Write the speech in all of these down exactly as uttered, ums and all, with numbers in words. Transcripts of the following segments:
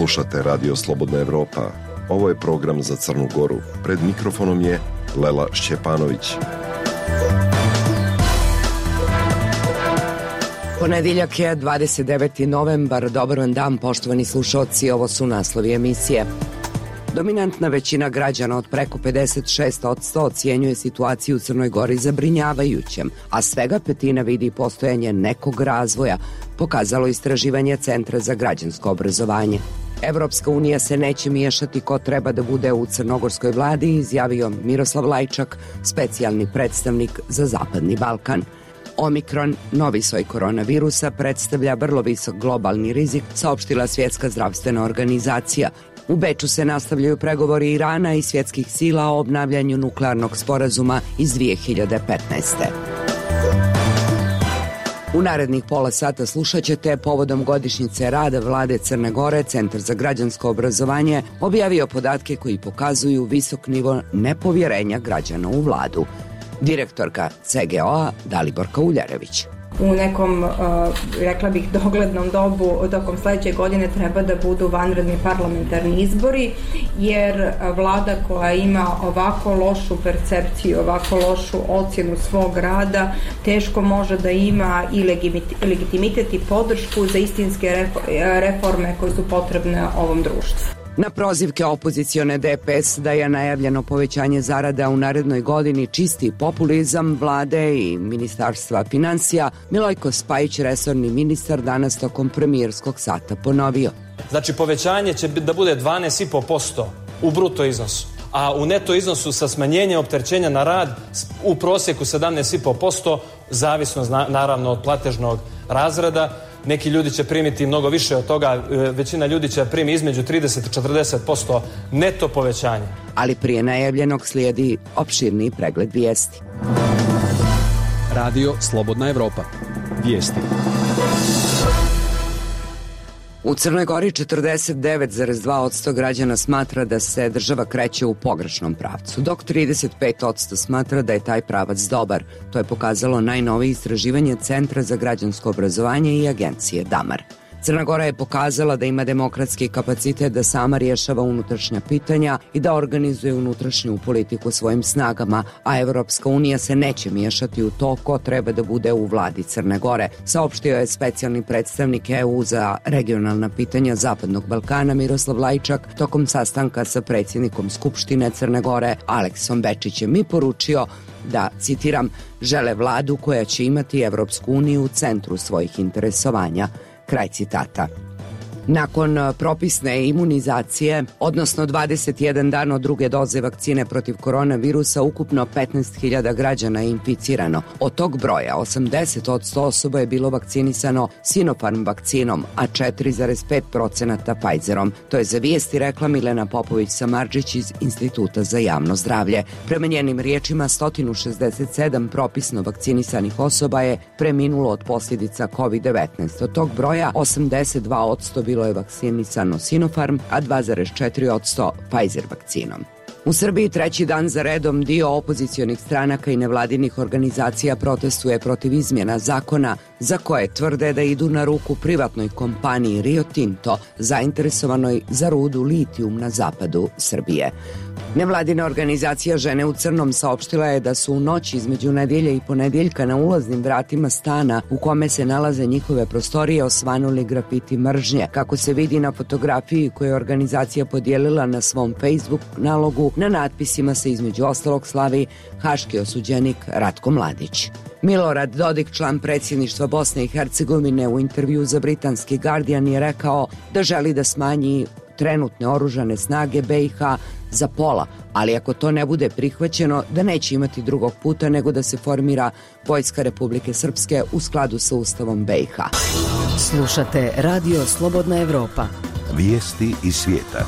Slušate Radio Slobodna Evropa. Ovo je program za Crnu Goru. Pred mikrofonom je Lela Šćepanović. Ponedjeljak je dvadeset deveti novembar. Dobar vam dan, poštovani slušalci, ovo su naslovi emisije. Dominantna većina građana od preko pedeset šest posto ocjenjuje situaciju u Crnoj Gori zabrinjavajućem, a svega petina vidi postojanje nekog razvoja, pokazalo istraživanje Centra za građansko obrazovanje. Evropska unija se neće miješati ko treba da bude u crnogorskoj vladi, izjavio Miroslav Lajčak, specijalni predstavnik za Zapadni Balkan. Omikron, novi soj koronavirusa, predstavlja vrlo visok globalni rizik, saopštila Svjetska zdravstvena organizacija. U Beču se nastavljaju pregovori Irana i svjetskih sila o obnavljanju nuklearnog sporazuma iz dvije hiljade petnaeste. U narednih pola sata slušat ćete povodom godišnjice rada vlade Crne Gore. Centar za građansko obrazovanje objavio podatke koji pokazuju visok nivo nepovjerenja građana u vladu. Direktorka C G O-a Daliborka Uljarević. U nekom, rekla bih, doglednom dobu, tokom sledeće godine treba da budu vanredni parlamentarni izbori, jer vlada koja ima ovako lošu percepciju, ovako lošu ocjenu svog rada, teško može da ima i legitimitet i podršku za istinske reforme koje su potrebne ovom društvu. Na prozivke opozicione D P S da je najavljeno povećanje zarada u narednoj godini čisti populizam vlade i Ministarstva financija, Milojko Spajić, resorni ministar, danas tokom premijerskog sata ponovio. Znači, povećanje će da bude dvanaest i po posto u bruto iznosu, a u neto iznosu sa smanjenjem opterećenja na rad u prosjeku sedamnaest i po posto, zavisno naravno od platežnog razreda. Neki ljudi će primiti mnogo više od toga, većina ljudi će primi između trideset i četrdeset posto neto povećanja. Ali prije najavljenog slijedi opširniji pregled vijesti. Radio Slobodna Evropa. Vijesti. U Crnoj Gori četrdeset devet zarez dva posto građana smatra da se država kreće u pogrešnom pravcu, dok trideset pet posto smatra da je taj pravac dobar. To je pokazalo najnovije istraživanje Centra za građansko obrazovanje i agencije Damar. Crna Gora je pokazala da ima demokratski kapacitet da sama rješava unutrašnja pitanja i da organizuje unutrašnju politiku svojim snagama, a Evropska unija se neće miješati u to ko treba da bude u vladi Crne Gore, saopštio je specijalni predstavnik E U za regionalna pitanja Zapadnog Balkana Miroslav Lajčak tokom sastanka sa predsjednikom Skupštine Crne Gore Aleksom Bečićem i poručio da, citiram, žele vladu koja će imati Evropsku uniju u centru svojih interesovanja. Kraj citata. Nakon propisne imunizacije, odnosno dvadeset jedan dan od druge doze vakcine protiv koronavirusa, ukupno petnaest hiljada građana je inficirano. Od tog broja osamdeset posto osoba je bilo vakcinisano Sinopharm vakcinom, a četiri zarez pet posto Pfizerom. To je za vijesti rekla Milena Popović-Samardžić iz Instituta za javno zdravlje. Prema njenim riječima, sto šezdeset sedam propisno vakcinisanih osoba je preminulo od posljedica kovid devetnaest. Od tog broja osamdeset dva posto bilo je vakcinisano Sinopharm, a dva zarez četiri posto Pfizer vakcinom. U Srbiji treći dan za redom dio opozicionih stranaka i nevladinih organizacija protestuje protiv izmjena zakona za koje tvrde da idu na ruku privatnoj kompaniji Rio Tinto, zainteresovanoj za rudu litijum na zapadu Srbije. Nevladina organizacija Žene u crnom saopštila je da su u noći između nedjelje i ponedjeljka na ulaznim vratima stana u kome se nalaze njihove prostorije osvanuli grafiti mržnje, kako se vidi na fotografiji koju je organizacija podijelila na svom Facebook nalogu. Na natpisima se između ostalog slavi haški osuđenik Ratko Mladić. Milorad Dodik, član predsjedništva Bosne i Hercegovine, u intervju za britanski Guardian je rekao da želi da smanji trenutne oružane snage B i H za pola, ali ako to ne bude prihvaćeno, da neće imati drugog puta nego da se formira Vojska Republike Srpske u skladu sa Ustavom B i H. Slušate Radio Slobodna Evropa. Vijesti iz svijeta.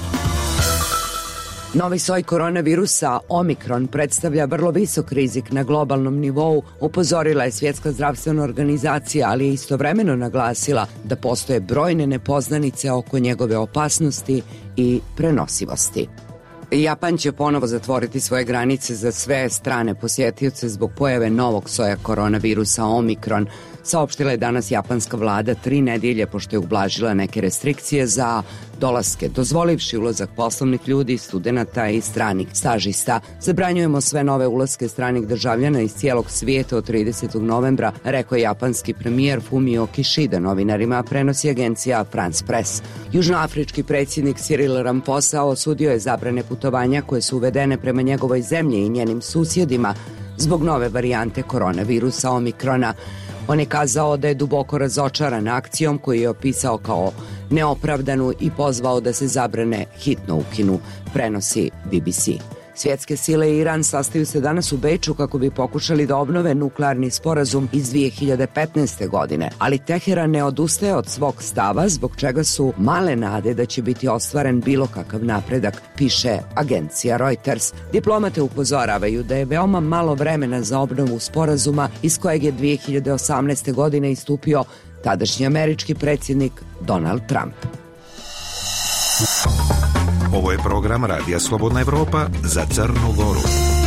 Novi soj koronavirusa Omikron predstavlja vrlo visok rizik na globalnom nivou, upozorila je Svjetska zdravstvena organizacija, ali je istovremeno naglasila da postoje brojne nepoznanice oko njegove opasnosti i prenosivosti. Japan će ponovo zatvoriti svoje granice za sve strane posjetioce zbog pojave novog soja koronavirusa Omikron. saopštila je danas japanska vlada tri nedelje pošto je ublažila neke restrikcije za dolaske, dozvolivši ulazak poslovnih ljudi, studenata i stranih stažista. Zabranjujemo sve nove ulaske stranih državljana iz cijelog svijeta od tridesetog novembra, rekao je japanski premijer Fumio Kishida novinarima, prenosi agencija France Press. Južnoafrički predsjednik Cyril Ramaphosa osudio je zabrane putovanja koje su uvedene prema njegovoj zemlji i njenim susjedima zbog nove varijante koronavirusa Omikrona. On je kazao da je duboko razočaran akcijom koju je opisao kao neopravdanu i pozvao da se zabrane hitno ukinu, prenosi B B C. Svjetske sile i Iran sastaju se danas u Beču kako bi pokušali da obnove nuklearni sporazum iz dvije hiljade petnaeste. godine, ali Teheran ne odustaje od svog stava, zbog čega su male nade da će biti ostvaren bilo kakav napredak, piše agencija Reuters. Diplomate upozoravaju da je veoma malo vremena za obnovu sporazuma iz kojeg je dvije hiljade osamnaeste. godine istupio tadašnji američki predsjednik Donald Trump. Ovo je program Radija Slobodna Evropa za Crnu Goru.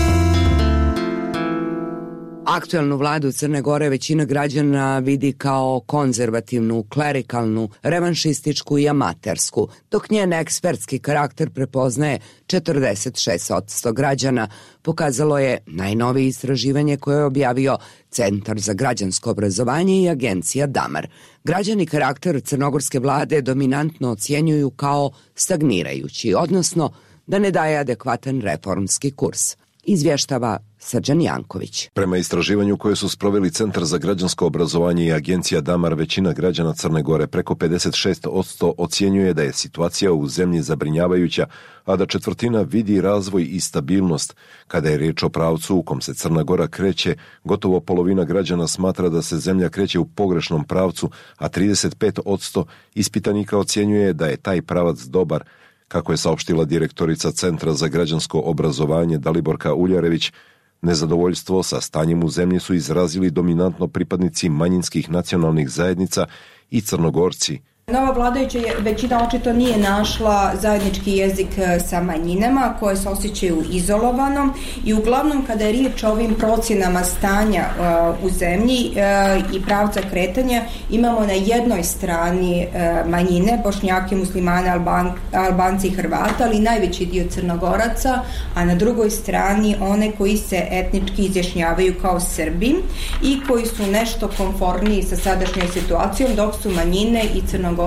Aktuelnu vladu Crne Gore većina građana vidi kao konzervativnu, klerikalnu, revanšističku i amatersku, dok njen ekspertski karakter prepoznaje četrdeset šest posto građana, pokazalo je najnovije istraživanje koje je objavio Centar za građansko obrazovanje i agencija Damar. Građani karakter crnogorske vlade dominantno ocjenjuju kao stagnirajući, odnosno da ne daje adekvatan reformski kurs, izvještava Srđan Janković. Prema istraživanju koje su sproveli Centar za građansko obrazovanje i agencija Damar, većina građana Crne Gore, preko pedeset šest posto, ocjenjuje da je situacija u zemlji zabrinjavajuća, a da četvrtina vidi razvoj i stabilnost. Kada je riječ o pravcu u kom se Crna Gora kreće, gotovo polovina građana smatra da se zemlja kreće u pogrešnom pravcu, a trideset pet posto ispitanika ocjenjuje da je taj pravac dobar. Kako je saopštila direktorica Centra za građansko obrazovanje Daliborka Uljarević, nezadovoljstvo sa stanjem u zemlji su izrazili dominantno pripadnici manjinskih nacionalnih zajednica i Crnogorci. Nova vladajuća većina očito nije našla zajednički jezik sa manjinama koje se osjećaju izolovano i uglavnom kada je riječ o ovim procjenama stanja uh, u zemlji uh, i pravca kretanja, imamo na jednoj strani uh, manjine, Bošnjake, Muslimane, Alban, Albanci i Hrvata, ali najveći dio Crnogoraca, a na drugoj strani one koji se etnički izjašnjavaju kao Srbi i koji su nešto konforniji sa sadašnjoj situacijom, dok su manjine i Crnogorci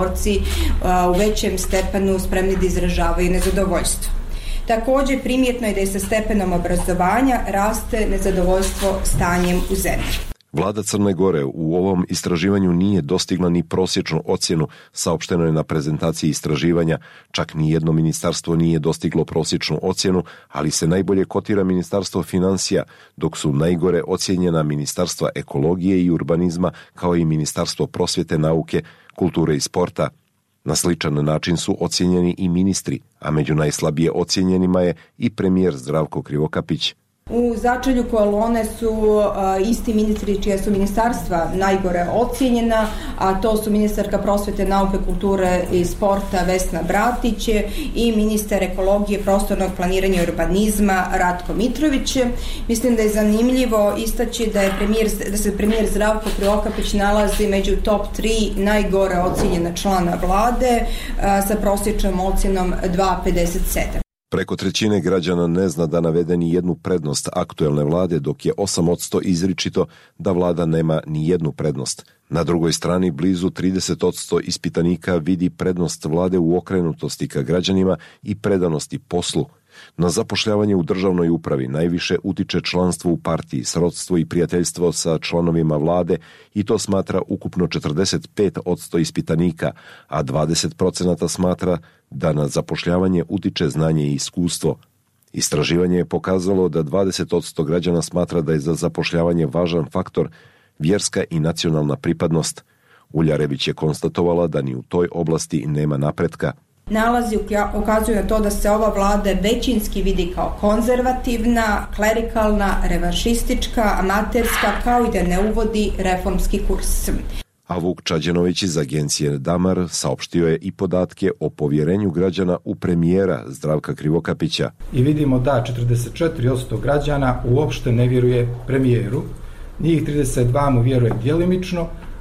u većem stepenu spremni da izražavaju nezadovoljstvo. Također primjetno je da je sa stepenom obrazovanja raste nezadovoljstvo stanjem u zemlji. Vlada Crne Gore u ovom istraživanju nije dostigla ni prosječnu ocjenu, saopšteno je na prezentaciji istraživanja. Čak ni jedno ministarstvo nije dostiglo prosječnu ocjenu, ali se najbolje kotira Ministarstvo financija, dok su najgore ocjenjena Ministarstva ekologije i urbanizma, kao i Ministarstvo prosvjete, nauke, kulture i sporta. Na sličan način su ocjenjeni i ministri, a među najslabije ocjenjenima je i premijer Zdravko Krivokapić. U začelju kolone su uh, isti ministri čija su ministarstva najgore ocjenjena, a to su ministarka prosvete, nauke, kulture i sporta Vesna Bratić i ministar ekologije, prostornog planiranja i urbanizma Ratko Mitrović. Mislim da je zanimljivo istaći da, je premijer, da se premijer Zdravko Krivokapić nalazi među top tri najgore ocjenjena člana vlade uh, sa prosječnom ocjenom dva zarez pedeset sedam. Preko trećine građana ne zna da navede ni jednu prednost aktuelne vlade, dok je osam posto izričito da vlada nema ni jednu prednost. Na drugoj strani blizu trideset posto ispitanika vidi prednost vlade u okrenutosti ka građanima i predanosti poslu. Na zapošljavanje u državnoj upravi najviše utiče članstvo u partiji, srodstvo i prijateljstvo sa članovima vlade i to smatra ukupno četrdeset pet posto ispitanika, a dvadeset posto smatra da na zapošljavanje utiče znanje i iskustvo. Istraživanje je pokazalo da dvadeset posto građana smatra da je za zapošljavanje važan faktor vjerska i nacionalna pripadnost. Uljarević je konstatovala da ni u toj oblasti nema napretka. Nalazi ukazuju na to da se ova vlada većinski vidi kao konzervativna, klerikalna, revanšistička, amaterska, kao i da ne uvodi reformski kurs. A Vuk Čađenović iz agencije Damar saopštio je i podatke o povjerenju građana u premijera Zdravka Krivokapića. I vidimo da četrdeset četiri posto građana uopšte ne vjeruje premijeru, njih trideset dva mu vjeruje djelimično,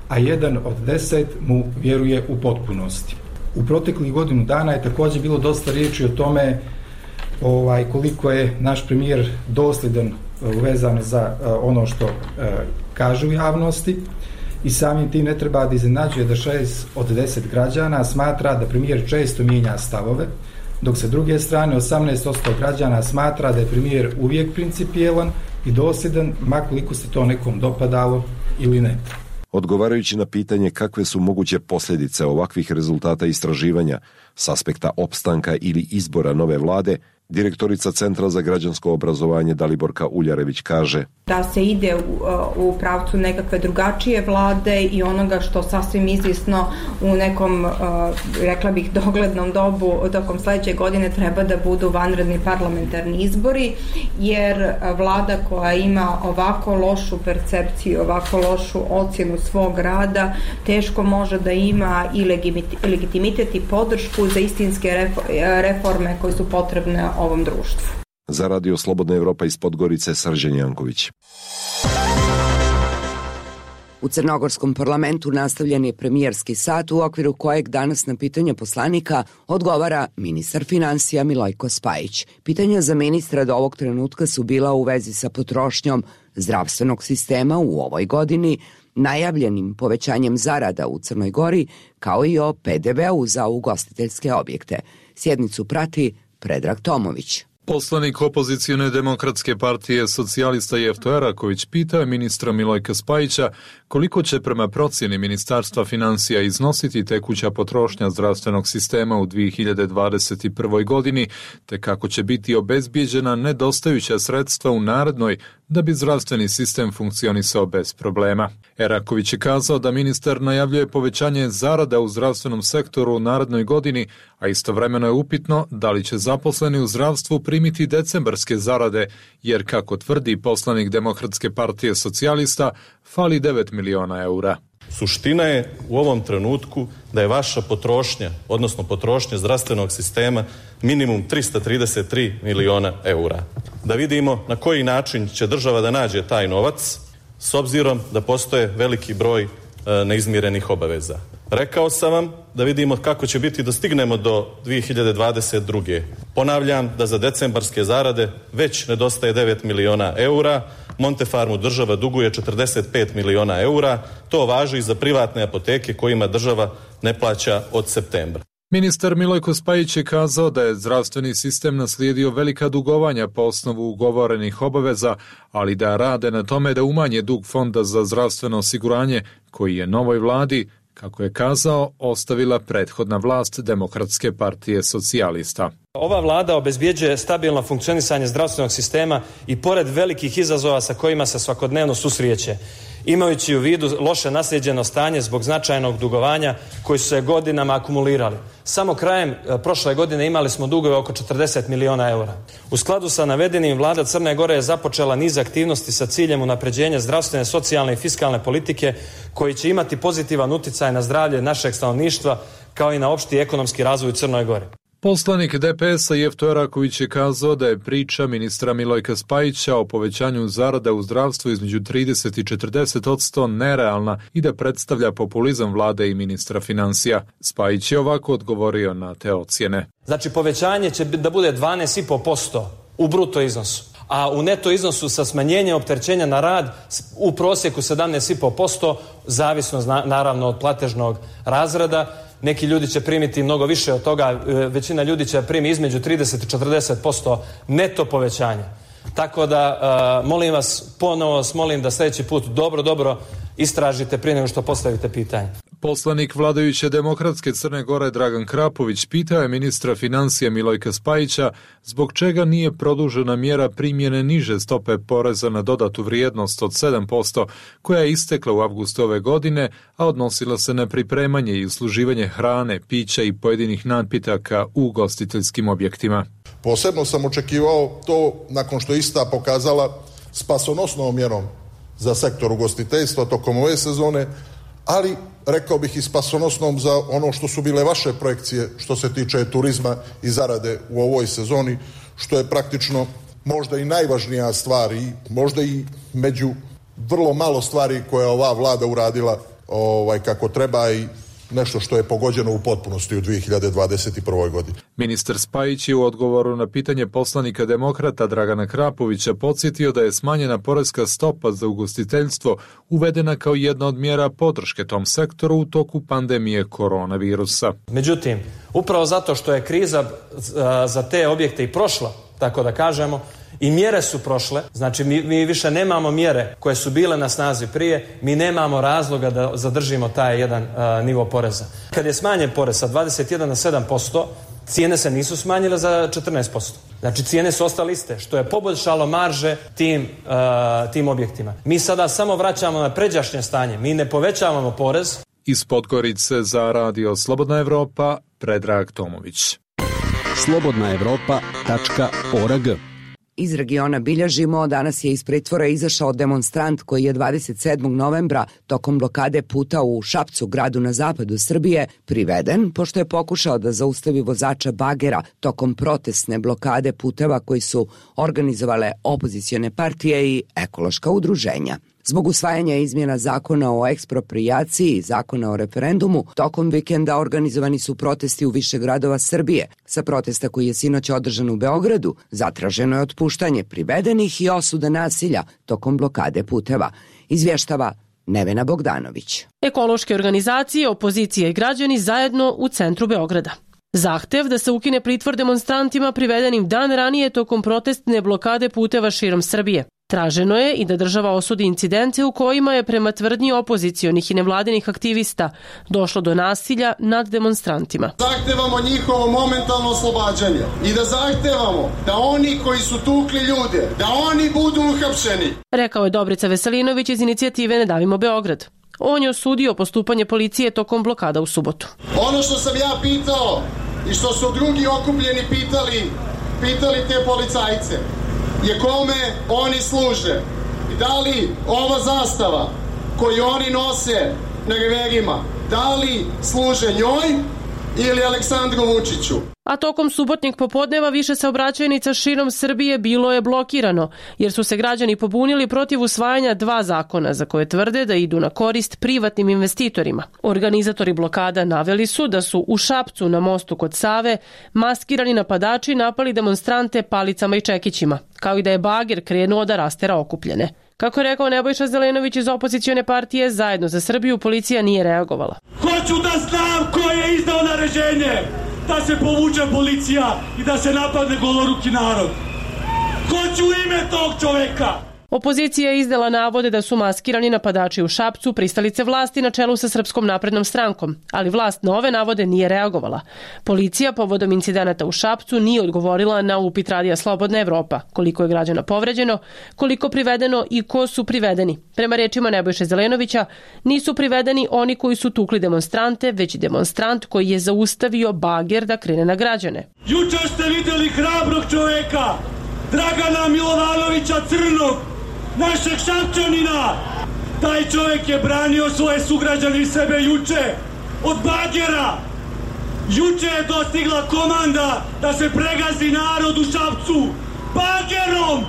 a jedan od deset mu vjeruje u potpunosti. U proteklih godinu dana je također bilo dosta riječi o tome ovaj, koliko je naš premijer dosljedan vezan za ono što kaže u javnosti i samim tim ne treba da iznenađuje da šest od deset građana smatra da premijer često mijenja stavove, dok sa druge strane osamnaest posto građana smatra da je premijer uvijek principijelan i dosljedan, ma koliko se to nekom dopadalo ili ne. Odgovarajući na pitanje kakve su moguće posljedice ovakvih rezultata istraživanja s aspekta opstanka ili izbora nove vlade, direktorica Centra za građansko obrazovanje Daliborka Uljarević kaže: da se ide u, u pravcu nekakve drugačije vlade i onoga što sasvim izvisno u nekom, rekla bih, doglednom dobu tokom sljedeće godine treba da budu vanredni parlamentarni izbori, jer vlada koja ima ovako lošu percepciju, ovako lošu ocjenu svog rada, teško može da ima i legitimitet i podršku za istinske reforme koje su potrebne ovom društvu. Za Radio Slobodna Evropa iz Podgorice, Srđan Janković. U crnogorskom parlamentu nastavljen je premijerski sat u okviru kojeg danas na pitanja poslanika odgovara ministar finansija Milojko Spajić. Pitanja za ministra do ovog trenutka su bila u vezi sa potrošnjom zdravstvenog sistema u ovoj godini, najavljenim povećanjem zarada u Crnoj Gori, kao i o pe de veu za ugostiteljske objekte. Sjednicu prati Predrag Tomović. Poslanik opozicione demokratske partije socijalista Jefto Eraković pitao je ministra Milojka Spajića koliko će prema procjeni Ministarstva financija iznositi tekuća potrošnja zdravstvenog sistema u dvije hiljade dvadeset prvoj godini, te kako će biti obezbijeđena nedostajuća sredstva u narednoj da bi zdravstveni sistem funkcionisao bez problema. Eraković je kazao da ministar najavljuje povećanje zarada u zdravstvenom sektoru u narednoj godini, a istovremeno je upitno da li će zaposleni u zdravstvu primiti decembarske zarade, jer kako tvrdi poslanik Demokratske partije socijalista, fali devet miliona eura. Suština je u ovom trenutku da je vaša potrošnja, odnosno potrošnja zdravstvenog sistema, minimum trista trideset tri miliona eura. Da vidimo na koji način će država da nađe taj novac, s obzirom da postoje veliki broj e, neizmirenih obaveza. Rekao sam vam da vidimo kako će biti da stignemo do dvije hiljade dvadeset druge. Ponavljam da za decembarske zarade već nedostaje devet miliona eura, Montefarmu država duguje četrdeset pet miliona eura, to važi i za privatne apoteke kojima država ne plaća od septembra. Ministar Milojko Spajić je kazao da je zdravstveni sistem naslijedio velika dugovanja po osnovu ugovorenih obaveza, ali da rade na tome da umanje dug Fonda za zdravstveno osiguranje, koji je novoj vladi, kako je kazao, ostavila prethodna vlast Demokratske partije socijalista. Ova vlada obezbjeđuje stabilno funkcionisanje zdravstvenog sistema i pored velikih izazova sa kojima se svakodnevno susreće, imajući u vidu loše naslijeđeno stanje zbog značajnog dugovanja koji su se godinama akumulirali. Samo krajem prošle godine imali smo dugove oko četrdeset miliona eura. U skladu sa navedenim, vlada Crne Gore je započela niz aktivnosti sa ciljem unapređenja zdravstvene, socijalne i fiskalne politike koji će imati pozitivan uticaj na zdravlje našeg stanovništva kao i na opšti ekonomski razvoj u Crnoj Gori. Poslanik de pe es-a Jefto Eraković je kazao da je priča ministra Milojka Spajića o povećanju zarada u zdravstvu između trideset i četrdeset posto nerealna i da predstavlja populizam vlade i ministra financija. Spajić je ovako odgovorio na te ocjene. Znači, povećanje će da bude dvanaest i po posto u bruto iznosu, a u neto iznosu sa smanjenjem opterećenja na rad u prosjeku sedamnaest i po posto, zavisno naravno od platežnog razreda. Neki ljudi će primiti mnogo više od toga, većina ljudi će primi između trideset i četrdeset posto neto povećanja. Tako da, molim vas, ponovo vas molim da sljedeći put dobro, dobro istražite prije nego što postavite pitanje. Poslanik vladajuće Demokratske Crne Gore Dragan Krapović pitao je ministra financija Milojka Spajića zbog čega nije produžena mjera primjene niže stope poreza na dodatu vrijednost od sedam posto koja je istekla u avgustu ove godine, a odnosila se na pripremanje i usluživanje hrane, pića i pojedinih napitaka u ugostiteljskim objektima. Posebno sam očekivao to nakon što je ista pokazala spasonosnom mjerom za sektor ugostiteljstva tokom ove sezone, ali rekao bih i spasonosnom za ono što su bile vaše projekcije što se tiče turizma i zarade u ovoj sezoni, što je praktično možda i najvažnija stvar i možda i među vrlo malo stvari koje je ova vlada uradila ovaj, kako treba i nešto što je pogođeno u potpunosti u dvije hiljade dvadeset prvoj. godini. Ministar Spajić je u odgovoru na pitanje poslanika demokrata Dragana Krapovića podsjetio da je smanjena poreska stopa za ugostiteljstvo uvedena kao jedna od mjera podrške tom sektoru u toku pandemije koronavirusa. Međutim, upravo zato što je kriza za te objekte i prošla, tako da kažemo, i mjere su prošle, znači mi, mi više nemamo mjere koje su bile na snazi prije, mi nemamo razloga da zadržimo taj jedan uh, nivo poreza. Kad je smanjen porez sa dvadeset jedan na sedam posto, cijene se nisu smanjile za četrnaest posto. Znači cijene su ostale iste, što je poboljšalo marže tim, uh, tim objektima. Mi sada samo vraćamo na pređašnje stanje, mi ne povećavamo porez. Iz Podgorice za Radio Slobodna Evropa, Predrag Tomović. slobodna evropa tačka org. Iz regiona bilježimo, danas je iz pritvora izašao demonstrant koji je dvadeset sedmog novembra tokom blokade puta u Šapcu, gradu na zapadu Srbije, priveden pošto je pokušao da zaustavi vozača bagera tokom protestne blokade puteva koji su organizovale opozicione partije i ekološka udruženja. Zbog usvajanja izmjena zakona o eksproprijaciji i zakona o referendumu, tokom vikenda organizovani su protesti u više gradova Srbije. Sa protesta koji je sinoć održan u Beogradu, zatraženo je otpuštanje privedenih i osuda nasilja tokom blokade puteva, izvještava Nevena Bogdanović. Ekološke organizacije, opozicija i građani zajedno u centru Beograda. Zahtev da se ukine pritvor demonstrantima privedenim dan ranije tokom protestne blokade puteva širom Srbije. Traženo je i da država osudi incidente u kojima je prema tvrdnji opozicionih i nevladinih aktivista došlo do nasilja nad demonstrantima. Zahtevamo njihovo momentalno oslobađanje i da zahtevamo da oni koji su tukli ljude, da oni budu uhapšeni. Rekao je Dobrica Veselinović iz inicijative Ne davimo Beograd. On je osudio postupanje policije tokom blokada u subotu. Ono što sam ja pitao i što su drugi okupljeni pitali, pitali te policajce, je kome oni služe i da li ova zastava koju oni nose na reverima, da li služe njoj ili Aleksandru Vučiću. A tokom subotnjeg popodneva više saobraćajnica širom Srbije bilo je blokirano, jer su se građani pobunili protiv usvajanja dva zakona za koje tvrde da idu na korist privatnim investitorima. Organizatori blokada naveli su da su u Šapcu na mostu kod Save maskirani napadači napali demonstrante palicama i čekićima, kao i da je bager krenuo da rastera okupljene. Kako je rekao Nebojša Zelenović iz opozicione partije Zajedno za Srbiju, policija nije reagovala. Hoću da znam ko je izdao naređenje da se povuče policija i da se napadne goloruki narod. Hoću ime tog čoveka. Opozicija je izdala navode da su maskirani napadači u Šapcu pristalice vlasti na čelu sa Srpskom naprednom strankom, ali vlast na ove navode nije reagovala. Policija povodom incidenata u Šapcu nije odgovorila na upit Radija Slobodna Evropa, koliko je građana povređeno, koliko privedeno i ko su privedeni. Prema rečima Nebojše Zelenovića, nisu privedeni oni koji su tukli demonstrante, već demonstrant koji je zaustavio bager da krene na građane. Juče ste vidjeli hrabrog čoveka, Dragana Milovanovića Crnog, našeg Šapčanina. Taj čovjek je branio svoje sugrađane i sebe juče od bagera. Juče je dostigla komanda da se pregazi narod u Šapcu. Bagerom!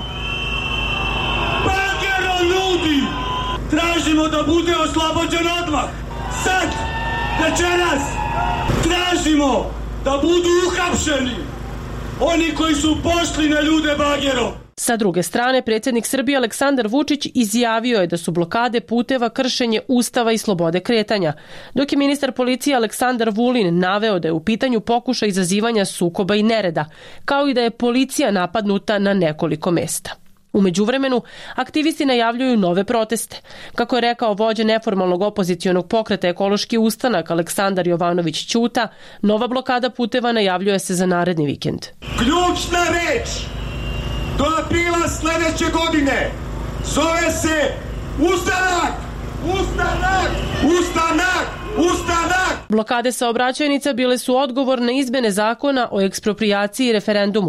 Bagerom, ljudi! Tražimo da bude oslobođen odmah. Sad, večeras, tražimo da budu uhapšeni oni koji su pošli na ljude bagerom. Sa druge strane, predsjednik Srbije Aleksandar Vučić izjavio je da su blokade puteva kršenje Ustava i slobode kretanja, dok je ministar policije Aleksandar Vulin naveo da je u pitanju pokušaj izazivanja sukoba i nereda, kao i da je policija napadnuta na nekoliko mesta. U međuvremenu, aktivisti najavljuju nove proteste. Kako je rekao vođa neformalnog opozicionog pokreta Ekološki ustanak Aleksandar Jovanović Ćuta, nova blokada puteva najavljuje se za naredni vikend. Ključna reč do aprila sljedeće godine zove se ustanak! Ustanak! Ustanak! Ustanak! Blokade saobraćajnica bile su odgovor na izmjene zakona o eksproprijaciji i referendumu.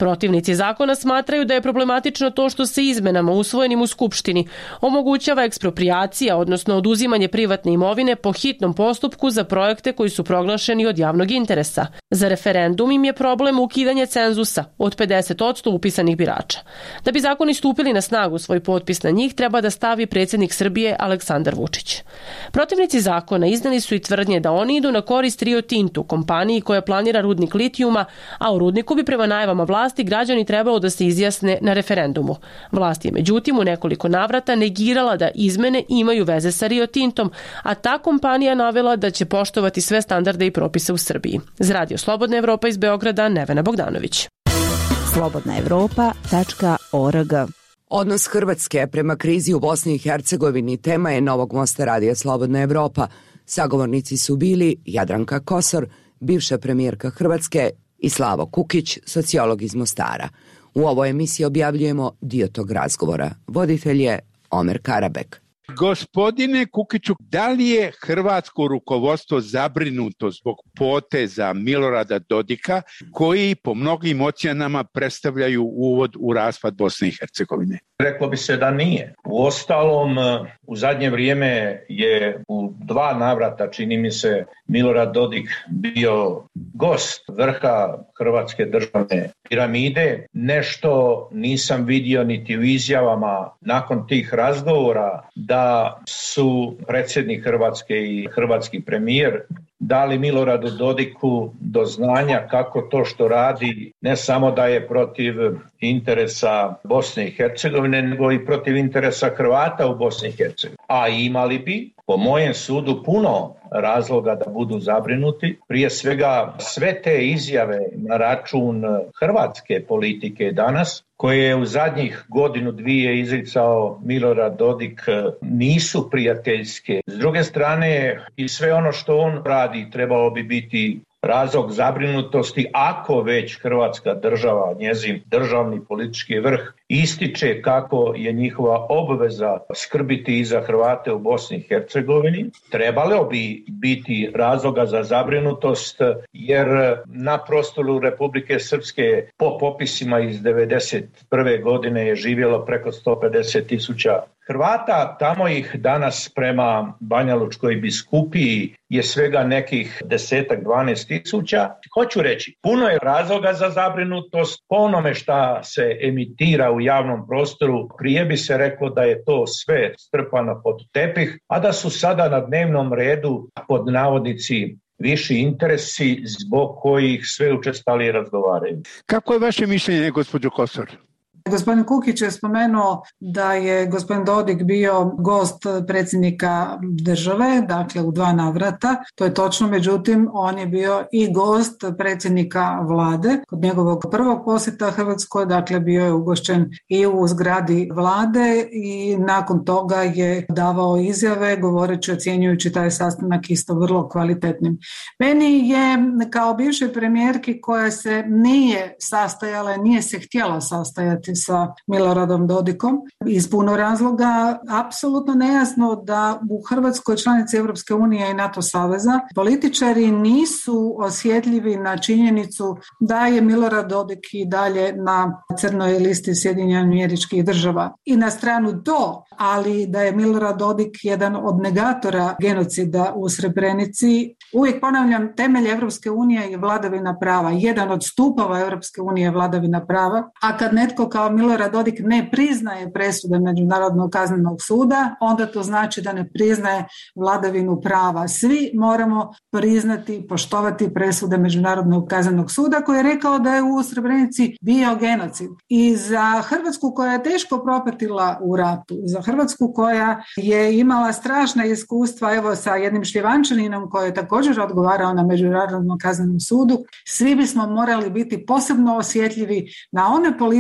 Protivnici zakona smatraju da je problematično to što se izmenama usvojenim u Skupštini omogućava eksproprijacija, odnosno oduzimanje privatne imovine po hitnom postupku za projekte koji su proglašeni od javnog interesa. Za referendum im je problem ukidanje cenzusa od pedeset posto upisanih birača. Da bi zakoni stupili na snagu, svoj potpis na njih treba da stavi predsjednik Srbije Aleksandar Vučić. Protivnici zakona izneli su i tvrdnje da oni idu na korist Rio Tintu, kompaniji koja planira rudnik litijuma, a o rudniku bi prema najavama vlasti građani trebalo da se izjasne na referendumu. Vlast je međutim u nekoliko navrata negirala da izmene imaju veze sa Rio Tintom, a ta kompanija navela da će poštovati sve standarde i propise u Srbiji. Za Radio Slobodna Evropa iz Beograda, Nevena Bogdanović. slobodna evropa tačka org. Odnos Hrvatske prema krizi u Bosni i Hercegovini tema je Novog mosta Radija Slobodna Evropa. Sagovornici su bili Jadranka Kosor, bivša premijerka Hrvatske, i Slavo Kukić, sociolog iz Mostara. U ovoj emisiji objavljujemo dio tog razgovora. Voditelj je Omer Karabek. Gospodine Kukiću, da li je hrvatsko rukovodstvo zabrinuto zbog poteza Milorada Dodika, koji po mnogim ocjenama predstavljaju uvod u raspad Bosne i Hercegovine? Reklo bi se da nije. U ostalom, u zadnje vrijeme je u dva navrata, čini mi se, Milorad Dodik bio gost vrha hrvatske državne piramide. Nešto nisam vidio niti u izjavama nakon tih razgovora da su predsjednik Hrvatske i hrvatski premijer dali Miloradu Dodiku do znanja kako to što radi ne samo da je protiv interesa Bosne i Hercegovine, nego i protiv interesa Hrvata u Bosni i Hercegovini. A imali bi, po mojem sudu, puno razloga da budu zabrinuti. Prije svega sve te izjave na račun hrvatske politike danas, koje je u zadnjih godinu dvije izricao Milorad Dodik, nisu prijateljske. S druge strane, i sve ono što on radi trebalo bi biti razlog zabrinutosti ako već Hrvatska država, njezin državni politički vrh, ističe kako je njihova obveza skrbiti i za Hrvate u Bosni i Hercegovini. Trebalo bi biti razloga za zabrinutost, jer na prostoru Republike Srpske po popisima iz devedeset prve godine je živjelo preko sto pedeset tisuća Hrvata. Tamo ih danas prema Banjalučkoj biskupiji je svega nekih desetak, dvanaest tisuća. Hoću reći, puno je razloga za zabrinutost po onome šta se emitira u javnom prostoru. Prije bi se reklo da je to sve strpano pod tepih, a da su sada na dnevnom redu pod navodnici viši interesi zbog kojih sve učestalije razgovaraju. Kako je vaše mišljenje, gospođo Kosor? Gospodin Kukić je spomenuo da je gospodin Dodik bio gost predsjednika države, dakle u dva navrata. To je točno, međutim on je bio i gost predsjednika vlade. Kod njegovog prvog posjeta Hrvatskoj, dakle bio je ugošćen i u zgradi vlade i nakon toga je davao izjave govoreći, ocjenjujući taj sastanak isto vrlo kvalitetnim. Meni je kao bivšoj premijerki koja se nije sastajala, nije se htjela sastajati sa Miloradom Dodikom iz puno razloga, apsolutno nejasno da u Hrvatskoj, članici Europske unije i NATO saveza, političari nisu osjetljivi na činjenicu da je Milorad Dodik i dalje na crnoj listi Sjedinjenih Američkih Država. I na stranu to, ali da je Milorad Dodik jedan od negatora genocida u Srebrenici. Uvijek ponavljam, temelj Europske unije je vladavina prava. Jedan od stupova Europske unije je vladavina prava. A kad netko kao Milorad Dodik ne priznaje presude Međunarodnog kaznenog suda, onda to znači da ne priznaje vladavinu prava. Svi moramo priznati i poštovati presude Međunarodnog kaznenog suda koji je rekao da je u Srebrenici bio genocid. I za Hrvatsku koja je teško propatila u ratu, za Hrvatsku koja je imala strašna iskustva, evo sa jednim Šljivančaninom koji je također odgovarao na Međunarodnom kaznenom sudu, svi bismo morali biti posebno osjetljivi na one političare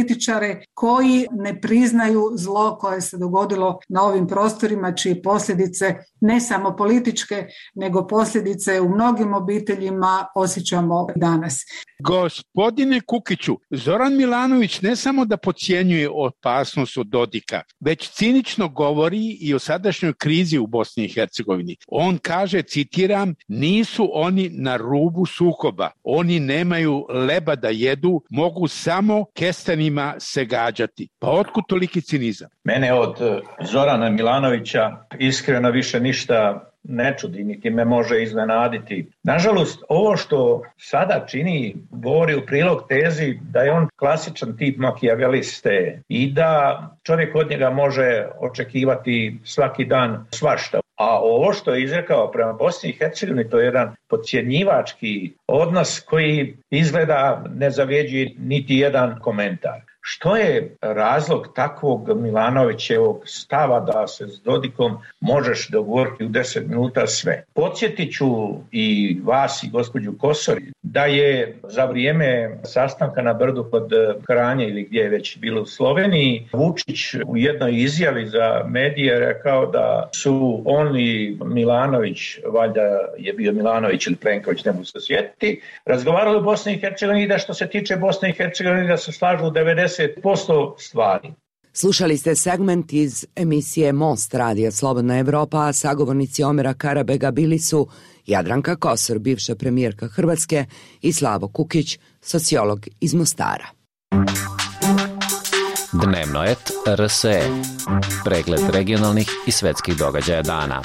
dakle koji ne priznaju zlo koje se dogodilo na ovim prostorima, čije posljedice ne samo političke, nego posljedice u mnogim obiteljima osjećamo danas. Gospodine Kukiću, Zoran Milanović ne samo da podcjenjuje opasnost od Dodika, već cinično govori i o sadašnjoj krizi u Bosni i Hercegovini. On kaže, citiram, nisu oni na rubu sukoba, oni nemaju leba da jedu, mogu samo kestenima se gađati. Pa otkud toliki cinizam? Mene od Zorana Milanovića iskreno više ništa ne čudi, niti me može iznenaditi. Nažalost, ovo što sada čini govori u prilog tezi da je on klasičan tip makijaveliste i da čovjek od njega može očekivati svaki dan svašta. A ovo što je izrekao prema Bosni i Hercegovini, to je jedan podcjenjivački odnos koji izgleda ne zavređuje niti jedan komentar. Što je razlog takvog Milanovićevog stava da se s Dodikom možeš dogovoriti u deset minuta sve? Podsjetit ću i vas i gospođu Kosor da je za vrijeme sastanka na Brdu kod Kranje ili gdje je već bilo u Sloveniji, Vučić u jednoj izjavi za medije rekao da su on i Milanović, valjda je bio Milanović ili Plenković, ne mogu se sjetiti, razgovarali o Bosni i Hercegovini i da što se tiče Bosne i Hercegovine da se slažu u devedeset posto stvari. Slušali ste segment iz emisije Most radija Slobodna Evropa, a sagovornici Omera Karabega bili su Jadranka Kosor, bivša premijerka Hrvatske, i Slavo Kukić, sociolog iz Mostara. Dnevnoet R S E. Pregled regionalnih i svetskih događaja dana.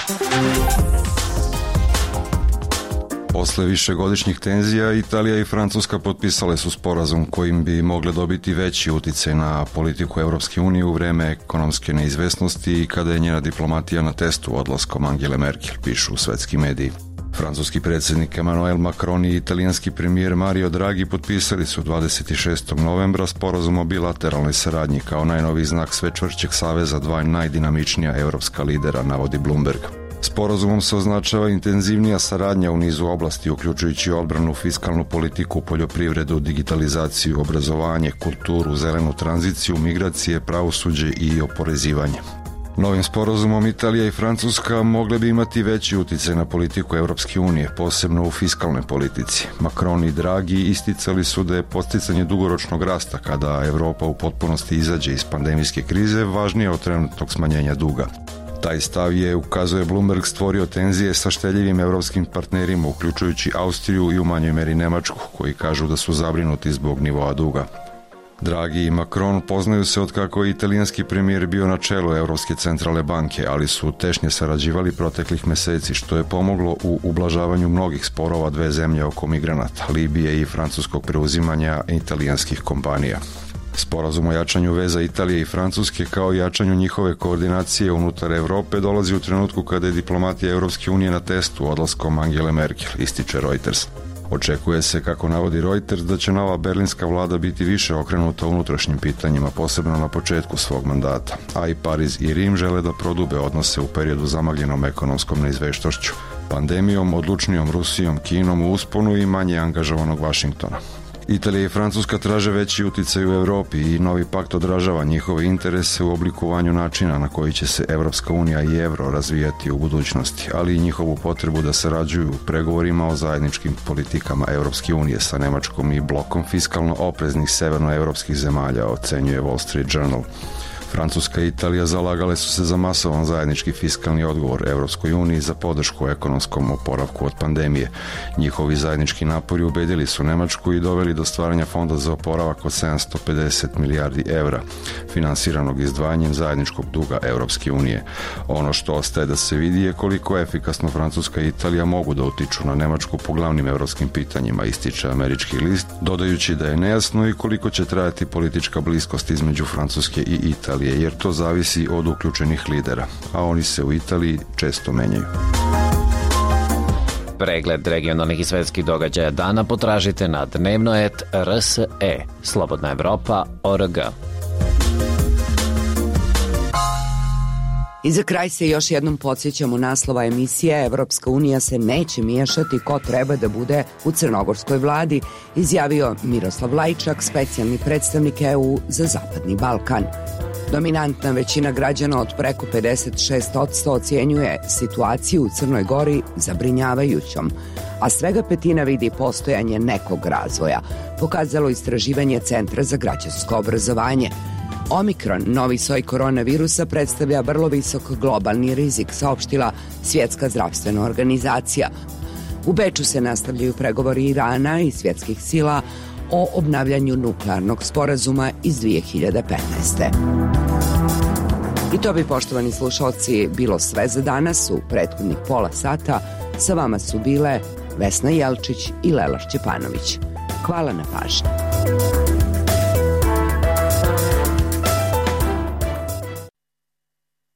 Posle višegodišnjih tenzija, Italija i Francuska potpisale su sporazum kojim bi mogle dobiti veći uticaj na politiku Evropske unije u vreme ekonomske neizvesnosti i kada je njena diplomatija na testu odlaskom Angele Merkel, pišu svetski mediji. Francuski predsjednik Emmanuel Macron i italijanski premijer Mario Draghi potpisali su dvadeset šestog novembra sporazum o bilateralnoj saradnji kao najnoviji znak sve čvršćeg saveza dva najdinamičnija evropska lidera, navodi Bloomberg. Sporazumom se označava intenzivnija saradnja u nizu oblasti, uključujući odbranu, fiskalnu politiku, poljoprivredu, digitalizaciju, obrazovanje, kulturu, zelenu tranziciju, migracije, pravosuđe i oporezivanje. Novim sporazumom Italija i Francuska mogle bi imati veći uticaj na politiku Evropske unije, posebno u fiskalnoj politici. Macron i Draghi isticali su da je podsticanje dugoročnog rasta kada Evropa u potpunosti izađe iz pandemijske krize važnije od trenutnog smanjenja duga. Taj stav je, ukazuje Bloomberg, stvorio tenzije sa šteljivim evropskim partnerima, uključujući Austriju i u manjoj meri Nemačku, koji kažu da su zabrinuti zbog nivoa duga. Draghi i Macron poznaju se od kako je italijanski premijer bio na čelu Evropske centralne banke, ali su tešnje sarađivali proteklih meseci, što je pomoglo u ublažavanju mnogih sporova dve zemlje oko migranata, Libije i francuskog preuzimanja italijanskih kompanija. Sporazum o jačanju veza Italije i Francuske kao i jačanju njihove koordinacije unutar Evrope dolazi u trenutku kada je diplomatija Evropske unije na testu odlaskom Angele Merkel, ističe Reuters. Očekuje se, kako navodi Reuters, da će nova berlinska vlada biti više okrenuta unutrašnjim pitanjima, posebno na početku svog mandata, a i Pariz i Rim žele da prodube odnose u periodu zamagljenom ekonomskom neizveštošću, pandemijom, odlučnijom Rusijom, Kinom u usponu i manje angažovanog Vašingtona. Italija i Francuska traže veći uticaj u Evropi i novi pakt odražava njihove interese u oblikovanju načina na koji će se Evropska unija i evro razvijati u budućnosti, ali i njihovu potrebu da sarađuju u pregovorima o zajedničkim politikama Evropske unije sa Nemačkom i blokom fiskalno opreznih severnoevropskih zemalja, ocenjuje Wall Street Journal. Francuska i Italija zalagale su se za masovan zajednički fiskalni odgovor Evropskoj uniji za podršku ekonomskom oporavku od pandemije. Njihovi zajednički napori ubedili su Nemačku i doveli do stvaranja fonda za oporavak od sedamsto pedeset milijardi evra, finansiranog izdvajanjem zajedničkog duga Evropske unije. Ono što ostaje da se vidi je koliko efikasno Francuska i Italija mogu da utiču na Nemačku po glavnim evropskim pitanjima, ističe američki list, dodajući da je nejasno i koliko će trajati politička bliskost između Francuske i Italije, jer to zavisi od uključenih lidera, a oni se u Italiji često menjaju. Pregled regionalnih i svetskih događaja dana potražite na dnevnoet R S E, Slobodna Evropa, O R G. I za kraj se još jednom podsjećamo naslova emisije Evropska unija se neće miješati ko treba da bude u crnogorskoj vladi, izjavio Miroslav Lajčak, specijalni predstavnik E U za Zapadni Balkan. Dominantna većina građana od preko pedeset šest posto ocjenjuje situaciju u Crnoj Gori zabrinjavajućom, a svega petina vidi postojanje nekog razvoja, pokazalo istraživanje Centra za građansko obrazovanje. Omikron, novi soj koronavirusa, predstavlja vrlo visok globalni rizik, saopštila Svjetska zdravstvena organizacija. U Beču se nastavljaju pregovori Irana i svjetskih sila o obnavljanju nuklearnog sporazuma iz dve hiljade petnaeste. I to bi, poštovani slušalci, bilo sve za danas. U prethodnih pola sata sa vama su bile Vesna Jelčić i Lela Šćepanović. Hvala na pažnji.